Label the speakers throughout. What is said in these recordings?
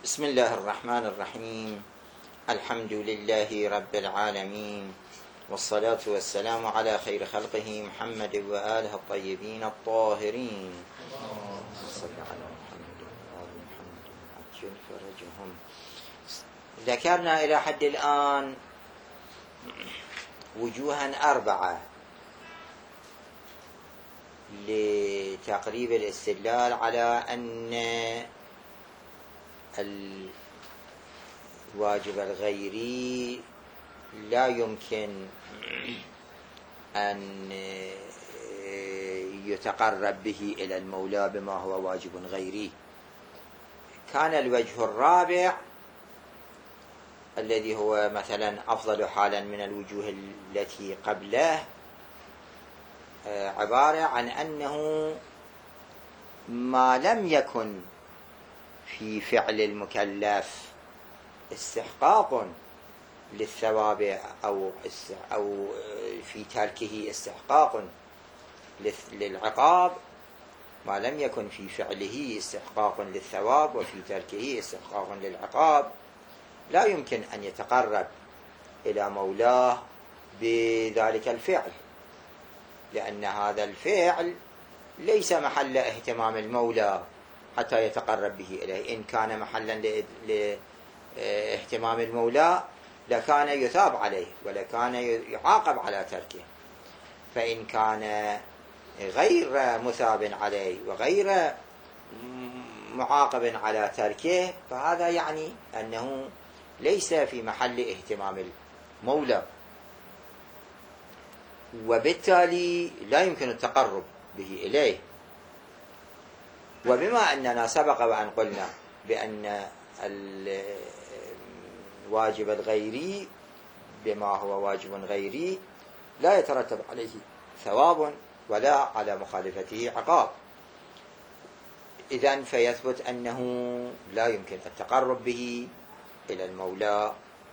Speaker 1: بسم الله الرحمن الرحيم. الحمد لله رب العالمين، والصلاة والسلام على خير خلقه محمد وآله الطيبين الطاهرين. صل على محمد وآل محمد عجل فرجهم. ذكرنا إلى حد الآن وجوها 4 لتقريب الاستدلال على أن الواجب الغيري لا يمكن أن يتقرب به إلى المولى بما هو واجب غيري. كان الوجه الرابع الذي هو مثلا أفضل حالا من الوجوه التي قبله عبارة عن أنه ما لم يكن في فعل المكلف استحقاق للثواب أو في تركه استحقاق للعقاب، ما لم يكن في فعله استحقاق للثواب وفي تركه استحقاق للعقاب، لا يمكن أن يتقرب إلى مولاه بذلك الفعل، لأن هذا الفعل ليس محل اهتمام المولى حتى يتقرب به إليه. إن كان محلا لاهتمام المولى لكان يثاب عليه ولكان يعاقب على تركه، فإن كان غير مثاب عليه وغير معاقب على تركه فهذا يعني أنه ليس في محل اهتمام المولى، وبالتالي لا يمكن التقرب به إليه. وبما أننا سبق وأن قلنا بأن الواجب الغيري بما هو واجب غيري لا يترتب عليه ثواب ولا على مخالفته عقاب، إذن فيثبت أنه لا يمكن التقرب به إلى المولى.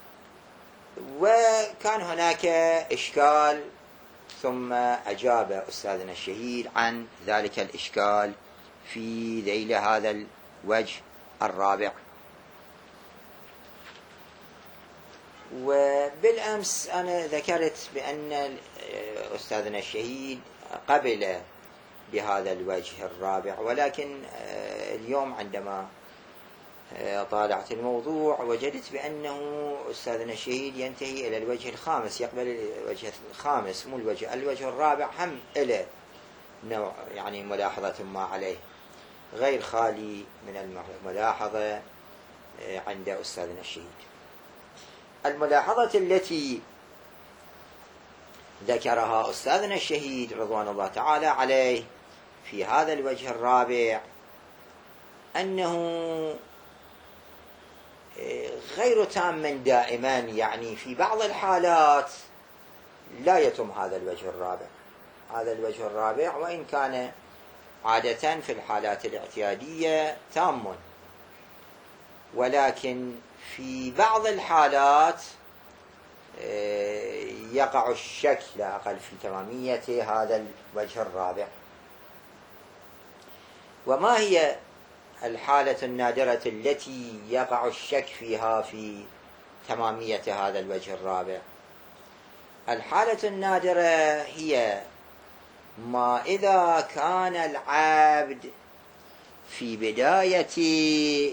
Speaker 1: وكان هناك إشكال، ثم أجاب أستاذنا الشهيد عن ذلك الإشكال في ذيل هذا الوجه الرابع. وبالأمس أنا ذكرت بأن أستاذنا الشهيد قبل بهذا الوجه الرابع، ولكن اليوم عندما طالعت الموضوع وجدت بأنه أستاذنا الشهيد ينتهي إلى الوجه الخامس، يقبل الوجه الخامس مو الوجه الرابع هم إلى نوع يعني ملاحظة ما عليه غير خالي من الملاحظة عند أستاذنا الشهيد. الملاحظة التي ذكرها أستاذنا الشهيد رضوان الله تعالى عليه في هذا الوجه الرابع أنه غير تام دائما، يعني في بعض الحالات لا يتم هذا الوجه الرابع. هذا الوجه الرابع وإن كان عادة في الحالات الاعتيادية تام، ولكن في بعض الحالات يقع الشك لا أقل في تمامية هذا الوجه الرابع. وما هي الحالة النادرة التي يقع الشك فيها في تمامية هذا الوجه الرابع؟ الحالة النادرة هي ما إذا كان العبد في بداية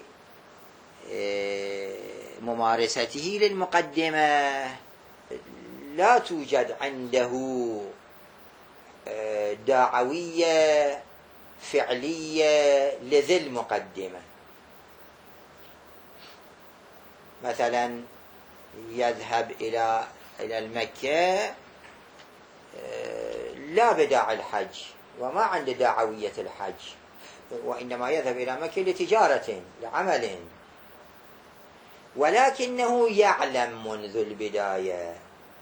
Speaker 1: ممارسته للمقدمة لا توجد عنده دعوية فعلية لذي المقدمة. مثلا يذهب إلى المكة لا بداعي الحج وما عنده دعوية الحج، وإنما يذهب إلى مكة لتجارة لعمل، ولكنه يعلم منذ البداية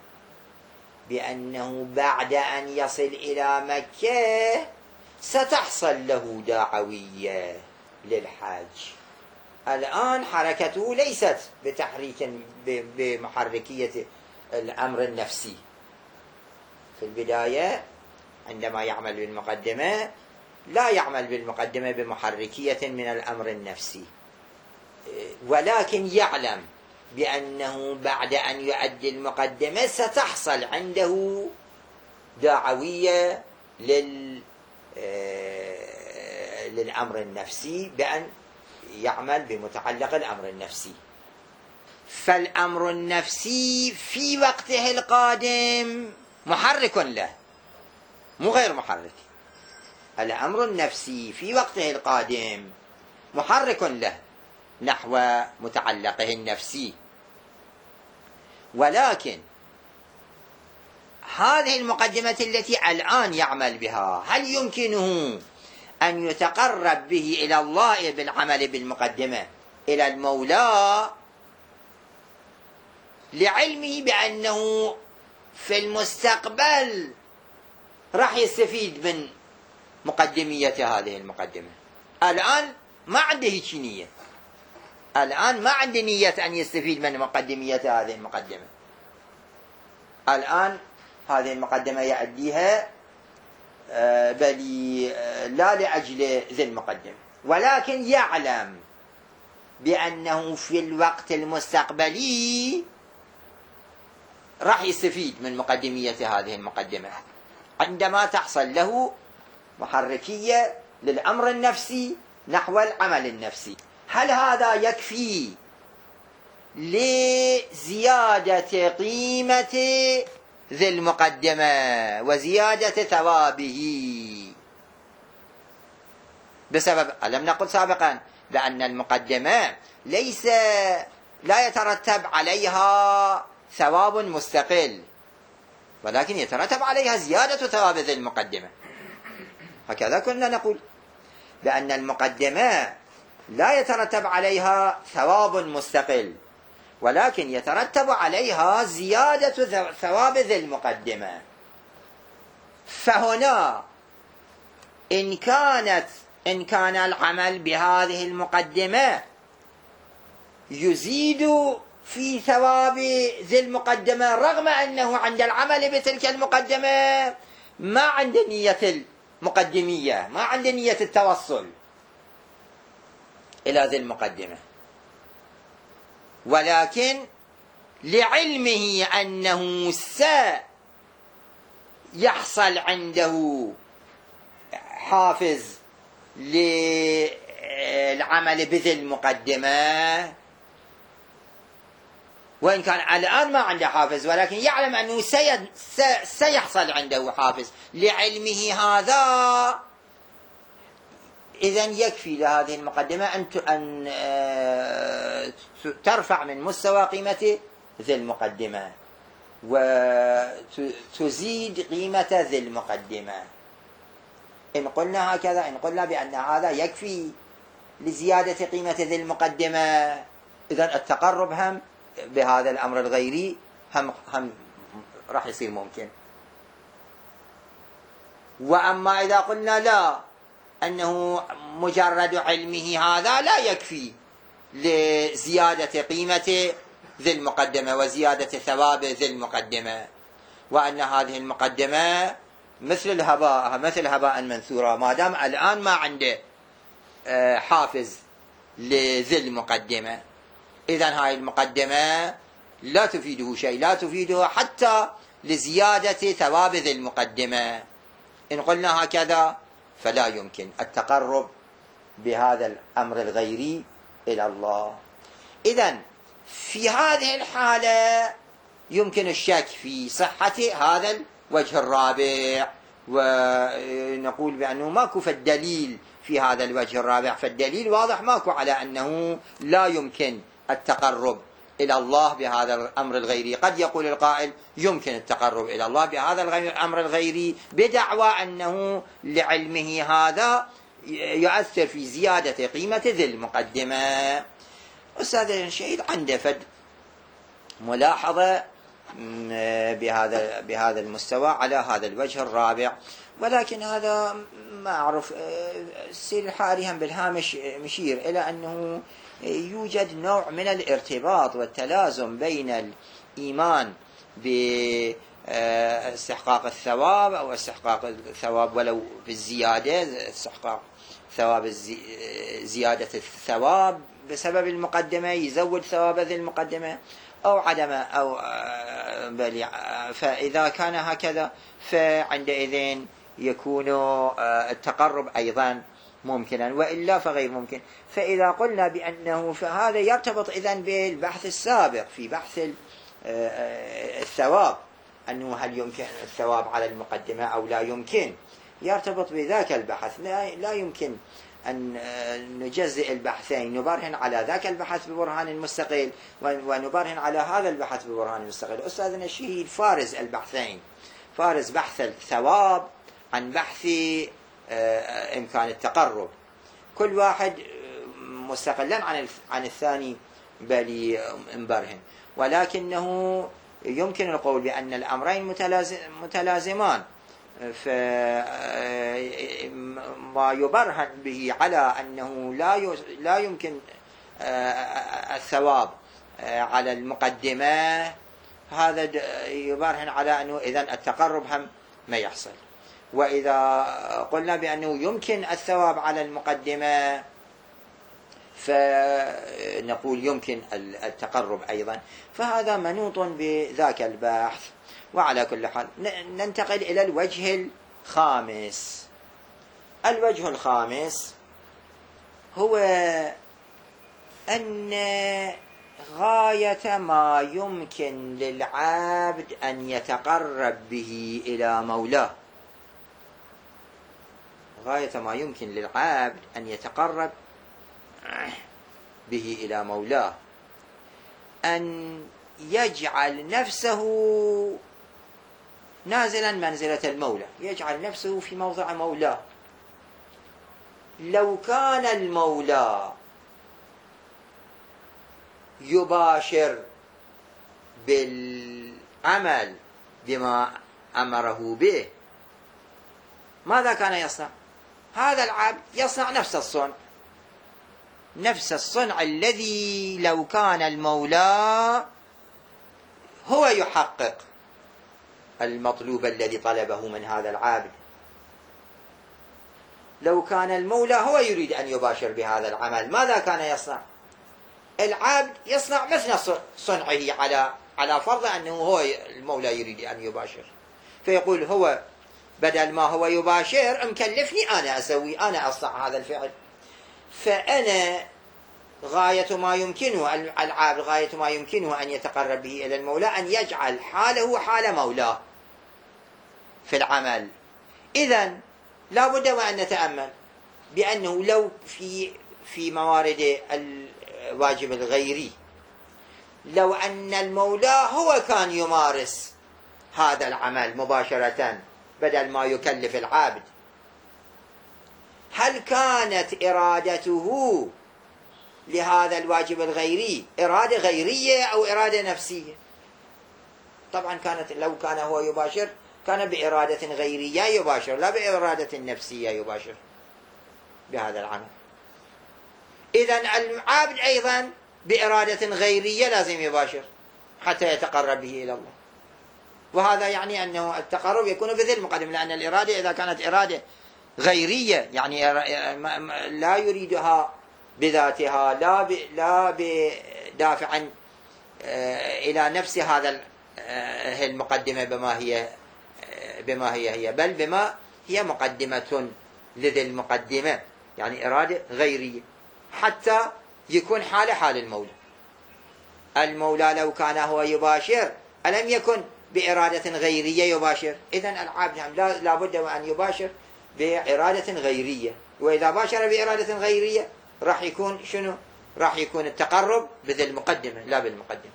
Speaker 1: بأنه بعد أن يصل إلى مكة ستحصل له دعوية للحج. الآن حركته ليست بمحركية الأمر النفسي. في البداية عندما يعمل بالمقدمة لا يعمل بالمقدمة بمحركية من الأمر النفسي، ولكن يعلم بأنه بعد أن يؤدي المقدمة ستحصل عنده داعوية للأمر النفسي بأن يعمل بمتعلق الأمر النفسي. فالأمر النفسي في وقته القادم محرك له، مو غير محرك. الأمر النفسي في وقته القادم محرك له نحو متعلقه النفسي، ولكن هذه المقدمة التي الآن يعمل بها هل يمكنه أن يتقرب به إلى الله بالعمل بالمقدمة إلى المولى لعلمه بأنه في المستقبل راح يستفيد من مقدمية هذه المقدمة؟ الآن ما عنده هيك نية، الآن ما عنده نية أن يستفيد من مقدمية هذه المقدمة. الآن هذه المقدمة يؤديها بل لا لأجل ذي المقدمة، ولكن يعلم بأنه في الوقت المستقبلي راح يستفيد من مقدمية هذه المقدمة عندما تحصل له محركية للأمر النفسي نحو العمل النفسي. هل هذا يكفي لزيادة قيمة ذي المقدمة وزيادة ثوابه؟ بسبب ألم نقل سابقا بأن المقدمة لا يترتب عليها ثواب مستقل، ولكن يترتب عليها زيادة ثواب ذي المقدمة. هكذا كنا نقول بأن المقدمة لا يترتب عليها ثواب مستقل، ولكن يترتب عليها زيادة ثواب ذي المقدمة. فهنا إن كان العمل بهذه المقدمة يزيد في ثواب ذي المقدمة رغم أنه عند العمل بتلك المقدمة ما عند نية المقدمية، ما عند نية التوصل إلى ذي المقدمة، ولكن لعلمه أنه سيحصل عنده حافز للعمل بذي المقدمة، وإن كان الآن ما عنده حافز، ولكن يعلم أنه سيحصل عنده حافز لعلمه هذا. إذن يكفي لهذه المقدمة أن ترفع من مستوى قيمة ذي المقدمة وتزيد قيمة ذي المقدمة. إن قلنا هكذا، إن قلنا بأن هذا يكفي لزيادة قيمة ذي المقدمة، إذن التقرب هم بهذا الأمر الغيري هم راح يصير ممكن. وأما إذا قلنا لا، أنه مجرد علمه هذا لا يكفي لزيادة قيمة ذي المقدمة وزيادة ثواب ذي المقدمة، وأن هذه المقدمة مثل هباء منثورا ما دام الآن ما عنده حافز لذي المقدمة، إذن هاي المقدمة لا تفيده شيء، لا تفيده حتى لزيادة ثواب ذي المقدمة. إن قلنا هكذا فلا يمكن التقرب بهذا الأمر الغيري إلى الله. إذن في هذه الحالة يمكن الشك في صحة هذا الوجه الرابع، ونقول بأنه ماكو فالدليل في هذا الوجه الرابع، فالدليل واضح ماكو على أنه لا يمكن التقرب إلى الله بهذا الأمر الغيري. قد يقول القائل يمكن التقرب إلى الله بهذا الأمر الغيري بدعوى أنه لعلمه هذا يؤثر في زيادة قيمة ذي المقدمة. أستاذ الشهيد عنده فد ملاحظة بهذا المستوى على هذا الوجه الرابع، ولكن هذا ما أعرف. السيد الحاري هم بالهامش مشير إلى أنه يوجد نوع من الارتباط والتلازم بين الإيمان باستحقاق الثواب أو استحقاق الثواب ولو بالزيادة، استحقاق ثواب زيادة الثواب بسبب المقدمة يزود ثواب ذي المقدمة أو عدم أو فإذا كان هكذا فعندئذ يكون التقرب أيضا ممكنا، وإلا فغير ممكن. فإذا قلنا بأنه فهذا يرتبط إذن بالبحث السابق في بحث الثواب، أنه هل يمكن الثواب على المقدمة أو لا يمكن، يرتبط بذاك البحث. لا يمكن أن نجزئ البحثين، نبرهن على ذاك البحث ببرهان مستقل ونبرهن على هذا البحث ببرهان مستقل. أستاذنا الشهيد فارز البحثين، فارز بحث الثواب عن بحث إمكان التقرب، كل واحد مستقلا عن الثاني بل مبرهن، ولكنه يمكن القول بأن الأمرين متلازمان. فما يبرهن به على أنه لا يمكن الثواب على المقدمة، هذا يبرهن على أنه إذن التقرب هم ما يحصل. وإذا قلنا بأنه يمكن الثواب على المقدمة فنقول يمكن التقرب أيضا، فهذا منوط بذاك البحث. وعلى كل حال ننتقل إلى الوجه الخامس. الوجه الخامس هو أن غاية ما يمكن للعبد أن يتقرب به إلى مولاه، غاية ما يمكن للعبد أن يتقرب به إلى مولاه أن يجعل نفسه نازلا منزلة المولى، يجعل نفسه في موضع مولاه. لو كان المولى يباشر بالعمل بما أمره به، ماذا كان يصنع؟ هذا العبد يصنع نفس الصنع الذي لو كان المولى هو يحقق المطلوب الذي طلبه من هذا العابد. لو كان المولى هو يريد أن يباشر بهذا العمل، ماذا كان يصنع؟ العابد يصنع مثل صنعه على فرض أنه هو المولى يريد أن يباشر، فيقول هو بدل ما هو يباشر مكلفني أنا أسوي، أنا أصنع هذا الفعل. فأنا غاية ما يمكنه العابد، غاية ما يمكنه أن يتقرب به إلى المولى أن يجعل حاله حال مولاه في العمل. إذن لا بد وأن نتأمل بأنه لو في موارد الواجب الغيري، لو أن المولى هو كان يمارس هذا العمل مباشرة بدل ما يكلف العابد، هل كانت إرادته لهذا الواجب الغيري إرادة غيرية أو إرادة نفسية؟ طبعا لو كان هو يباشر كان بإرادة غيرية يباشر، لا بإرادة نفسية يباشر بهذا العمل. إذن العابد أيضا بإرادة غيرية لازم يباشر حتى يتقرب به إلى الله. وهذا يعني أنه التقرب يكون بذل المقدم، لأن الإرادة إذا كانت إرادة غيرية يعني لا يريدها بذاتها، لا بدافعا إلى نفس هذا المقدمة بما هي بل بما هي مقدمة لذي المقدمة، يعني إرادة غيرية حتى يكون حال المولى. المولى لو كان هو يباشر ألم يكن بإرادة غيرية يباشر؟ إذن العبد لا بد وأن يباشر بإرادة غيرية، وإذا باشر بإرادة غيرية راح يكون شنو؟ راح يكون التقرب بذي المقدمة لا بالمقدمة.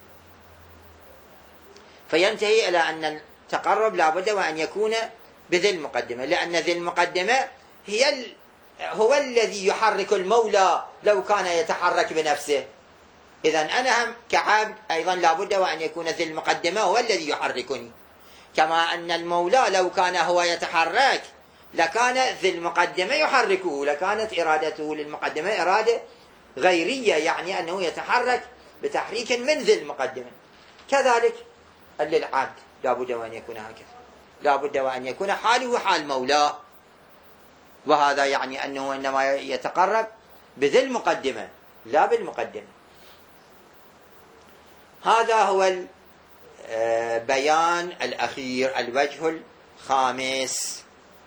Speaker 1: فينتهي إلى أن التقرب لا بد وأن يكون بذي المقدمة، لأن ذي المقدمة هو الذي يحرك المولى لو كان يتحرك بنفسه. إذن أنا هم كعبد أيضا لا بد وأن يكون ذي المقدمة هو الذي يحركني، كما أن المولى لو كان هو يتحرك لكان ذي المقدمة يحركه، لكانت إرادته للمقدمة إرادة غيرية، يعني أنه يتحرك بتحريك من ذي المقدمة. كذلك للعبد لا بد وأن يكون هكذا، لا بد وأن يكون حاله حال مولاه، وهذا يعني أنه إنما يتقرب بذي المقدمة لا بالمقدمة. هذا هو البيان الأخير، الوجه الخامس.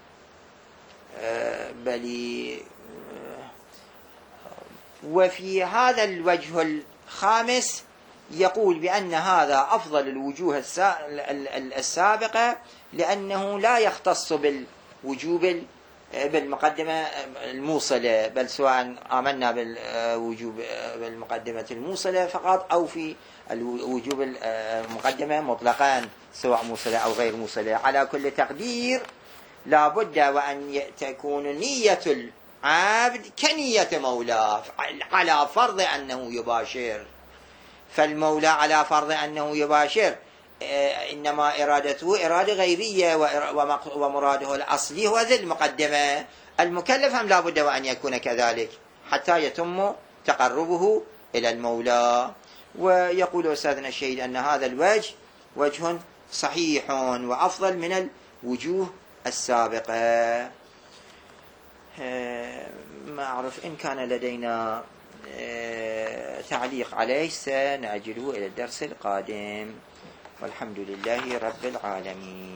Speaker 1: وفي هذا الوجه الخامس يقول بأن هذا أفضل الوجوه السابقة، لأنه لا يختص بالوجوب بالمقدمة الموصلة، بل سواء آمنا بالوجوب بالمقدمة الموصلة فقط أو في الوجوب المقدمة مطلقا سواء موصلة أو غير موصلة. على كل تقدير لا بد وأن تكون نية العبد كنية مولاه على فرض أنه يباشر. فالمولى على فرض أنه يباشر إنما إرادته إرادة غيرية، ومراده الأصلي هو ذي المقدمة. المكلف هم لا بد وأن يكون كذلك حتى يتم تقربه إلى المولى. ويقول أستاذنا الشهيد أن هذا الوجه وجه صحيح وأفضل من الوجوه السابقة. ما أعرف إن كان لدينا تعليق عليه سنأجله إلى الدرس القادم، والحمد لله رب العالمين.